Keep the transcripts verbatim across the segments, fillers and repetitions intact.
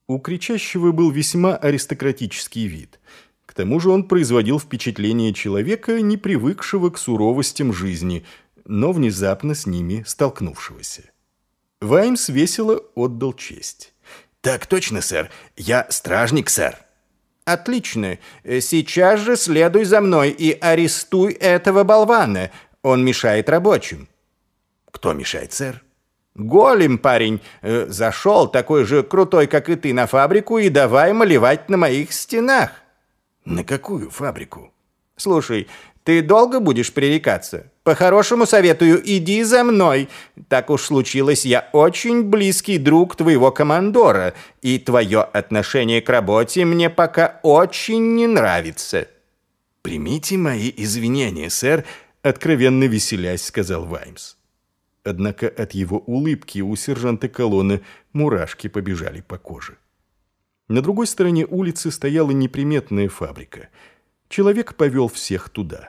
У кричащего был весьма аристократический вид. К тому же он производил впечатление человека, не привыкшего к суровостям жизни, но внезапно с ними столкнувшегося. Ваймс весело отдал честь. «Так точно, сэр. Я стражник, сэр». «Отлично. Сейчас же следуй за мной и арестуй этого болвана. Он мешает рабочим». «Кто мешает, сэр?» «Голем, парень. Зашел такой же крутой, как и ты, на фабрику и давай малевать на моих стенах». «На какую фабрику?» «Слушай, ты долго будешь пререкаться? По-хорошему советую, иди за мной. Так уж случилось, я очень близкий друг твоего командора, и твое отношение к работе мне пока очень не нравится». «Примите мои извинения, сэр», — откровенно веселясь сказал Ваймс. Однако от его улыбки у сержанта Колонны мурашки побежали по коже. На другой стороне улицы стояла неприметная фабрика. Человек повел всех туда.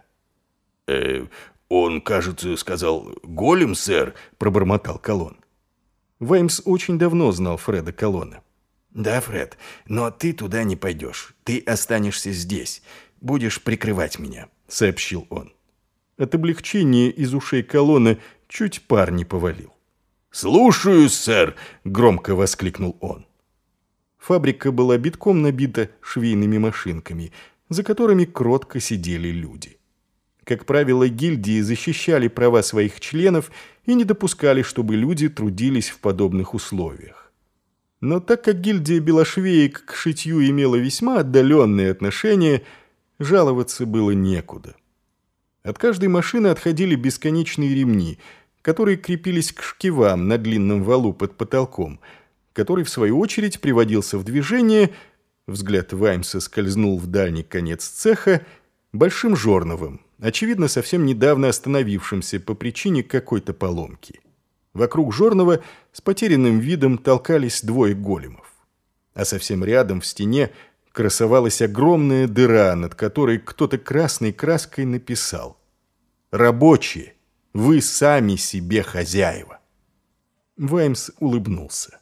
«Э, он, кажется, сказал голем, сэр», — пробормотал Колон. Ваймс очень давно знал Фреда Колона. «Да, Фред, но ты туда не пойдешь. Ты останешься здесь. Будешь прикрывать меня», — сообщил он. От облегчения из ушей Колона чуть пар не повалил. «Слушаюсь, сэр!» — громко воскликнул он. Фабрика была битком набита швейными машинками, за которыми кротко сидели люди. Как правило, гильдии защищали права своих членов и не допускали, чтобы люди трудились в подобных условиях. Но так как гильдия белошвеек к шитью имела весьма отдаленные отношения, жаловаться было некуда. От каждой машины отходили бесконечные ремни, которые крепились к шкивам на длинном валу под потолком, который, в свою очередь, приводился в движение, взгляд Ваймса скользнул в дальний конец цеха, большим жорновым, очевидно, совсем недавно остановившимся по причине какой-то поломки. Вокруг жорнова с потерянным видом толкались двое големов. А совсем рядом в стене красовалась огромная дыра, над которой кто-то красной краской написал: «Рабочие, вы сами себе хозяева». Ваймс улыбнулся.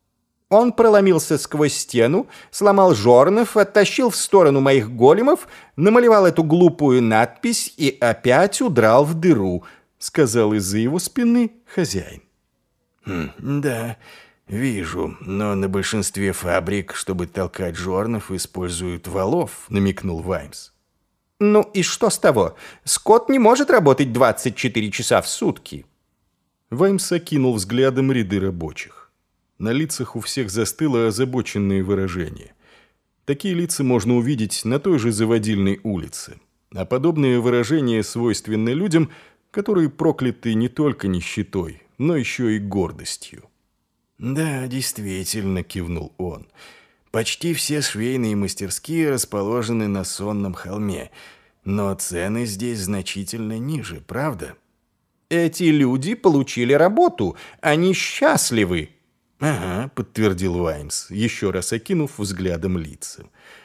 Он проломился сквозь стену, сломал жорнов, оттащил в сторону моих големов, намалевал эту глупую надпись и опять удрал в дыру, сказал из-за его спины хозяин. Хм, «Да, вижу, но на большинстве фабрик, чтобы толкать жорнов, используют валов», — намекнул Ваймс. «Ну и что с того? Скот не может работать двадцать четыре часа в сутки». Ваймс окинул взглядом ряды рабочих. На лицах у всех застыло озабоченное выражение. Такие лица можно увидеть на той же Заводильной улице. А подобные выражения свойственны людям, которые прокляты не только нищетой, но еще и гордостью. «Да, действительно», — кивнул он. «Почти все швейные мастерские расположены на Сонном холме, но цены здесь значительно ниже, правда?» «Эти люди получили работу, они счастливы». «Ага», — подтвердил Ваймс, еще раз окинув взглядом лица.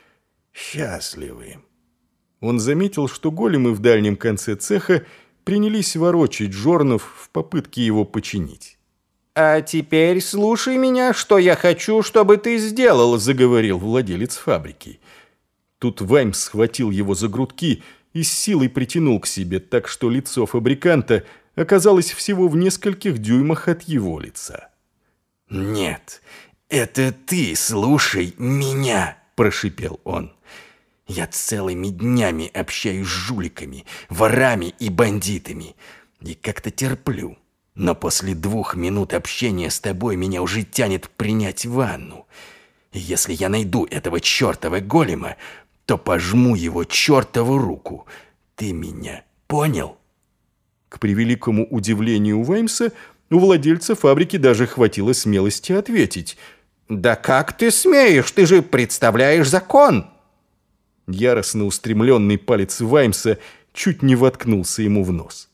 «Счастливы». Он заметил, что големы в дальнем конце цеха принялись ворочать жорнов в попытке его починить. «А теперь слушай меня, что я хочу, чтобы ты сделал», — заговорил владелец фабрики. Тут Ваймс схватил его за грудки и с силой притянул к себе, так что лицо фабриканта оказалось всего в нескольких дюймах от его лица. «Нет, это ты слушай меня», — прошипел он. «Я целыми днями общаюсь с жуликами, ворами и бандитами, и как-то терплю. Но после двух минут общения с тобой меня уже тянет принять ванну. И если я найду этого чертова голема, то пожму его чертову руку. Ты меня понял?» К превеликому удивлению Ваймса, у владельца фабрики даже хватило смелости ответить: «Да как ты смеешь? Ты же представляешь закон!» Яростно устремленный палец Ваймса чуть не воткнулся ему в нос.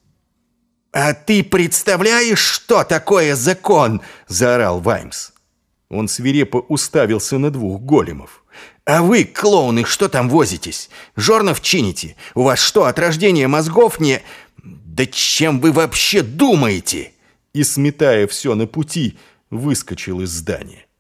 «А ты представляешь, что такое закон?» – заорал Ваймс. Он свирепо уставился на двух големов. «А вы, клоуны, что там возитесь? Жорнов чините? У вас что, от рождения мозгов не... Да чем вы вообще думаете?» И, сметая все на пути, выскочил из здания.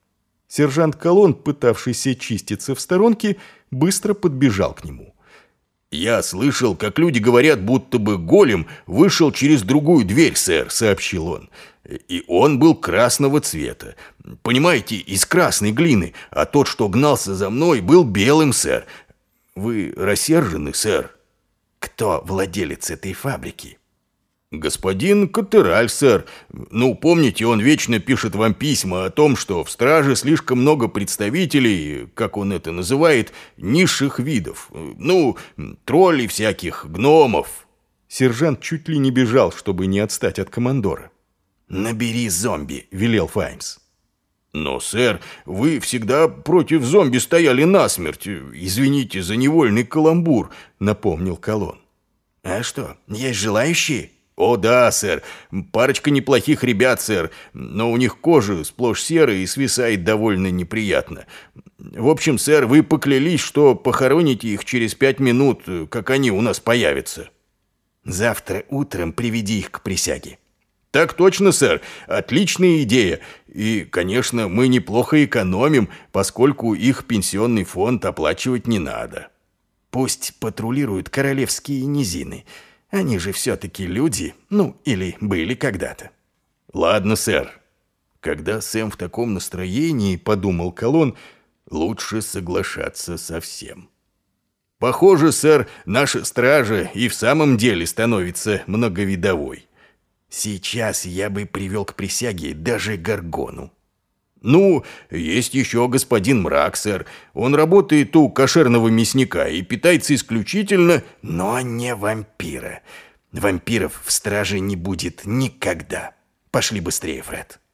Сержант Колон, пытавшийся чиститься в сторонке, быстро подбежал к нему. «Я слышал, как люди говорят, будто бы голем вышел через другую дверь, сэр», — сообщил он. «И он был красного цвета. Понимаете, из красной глины, а тот, что гнался за мной, был белым, сэр. Вы рассержены, сэр?» «Кто владелец этой фабрики?» «Господин Каттераль, сэр. Ну, помните, он вечно пишет вам письма о том, что в страже слишком много представителей, как он это называет, низших видов. Ну, троллей всяких, гномов». Сержант чуть ли не бежал, чтобы не отстать от командора. «Набери зомби», — велел Файмс. «Но, сэр, вы всегда против зомби стояли насмерть. Извините за невольный каламбур», — напомнил Колон. «А что, есть желающие?» «О да, сэр. Парочка неплохих ребят, сэр. Но у них кожа сплошь серая и свисает довольно неприятно. В общем, сэр, вы поклялись, что похороните их через пять минут, как они у нас появятся». «Завтра утром приведи их к присяге». «Так точно, сэр. Отличная идея. И, конечно, мы неплохо экономим, поскольку их пенсионный фонд оплачивать не надо». «Пусть патрулируют королевские низины. Они же все-таки люди, ну, или были когда-то». «Ладно, сэр». Когда Сэм в таком настроении, подумал Колон, лучше соглашаться со всем. «Похоже, сэр, наша стража и в самом деле становится многовидовой». «Сейчас я бы привел к присяге даже Гаргону». «Ну, есть еще господин Мрак, сэр. Он работает у кошерного мясника и питается исключительно...» «Но не вампира. Вампиров в страже не будет никогда. Пошли быстрее, Фред».